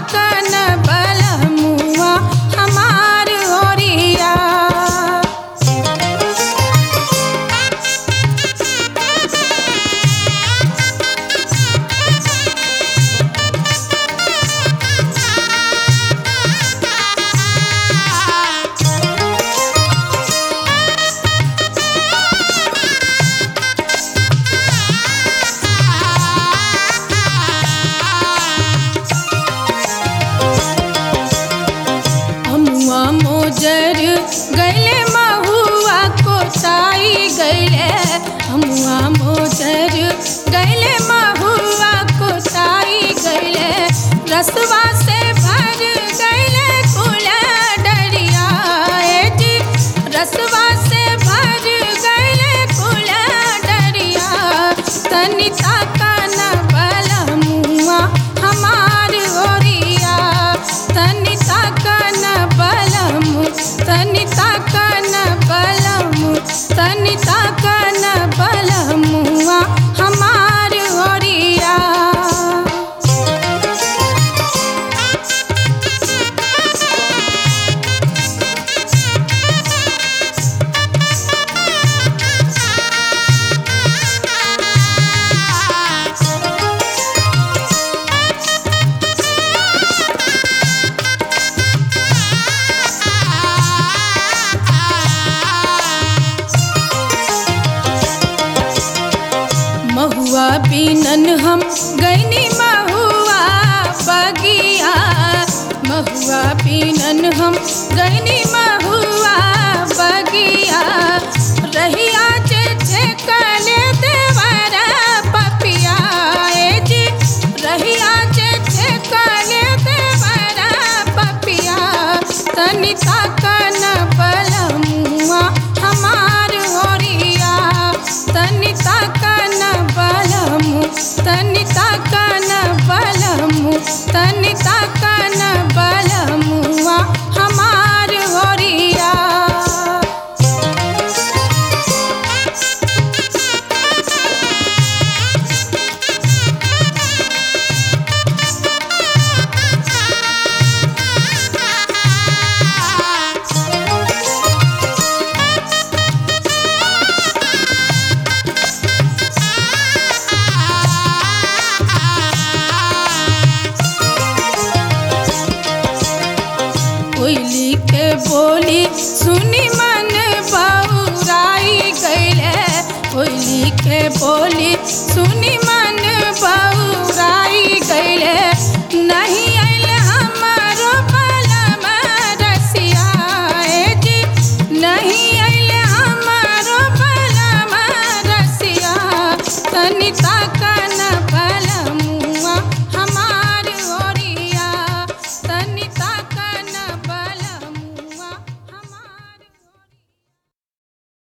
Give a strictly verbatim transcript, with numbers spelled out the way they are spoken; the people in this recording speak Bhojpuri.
ताकन बलमुआ हमार ओरिया। अमुआ मोजर गैले महुआ कोसाई गैले। अमुआ मोजर गैले महुआ कोसाई गैले। रसवा से भर गैले कुला डरिया ए जी। रसवा से भर गैले कुला डरिया। तनि ताकन बलमुआ हमार ओरिया। तनि ताकन बलमु तनि ताकन बलमु तनि ताकन बलमुआ हमार ओरिया। महुआ बीनन हम गैनी महुआ बगिया। महुआ बीनन हम गैनी महुआ बगिया। रहिया जे छेकले देवरा पपिया ए जी। रहिया जे छेकले देवरा पपिया। तनि ताकन बलमुआ हमार ओरिया। तनि ताकन बलमु तनि ताकन बलमु तनि ताकन बलमुआ हमार ओरिया। कोयली के बोली सुनी मन बौराई गैले। कोयली के बोली सुनी मन बौराई गैले। नहीं आइल हमारो बलम रसिया ए जी। नहीं आइल हमारो बलम रसिया। तनि ताकन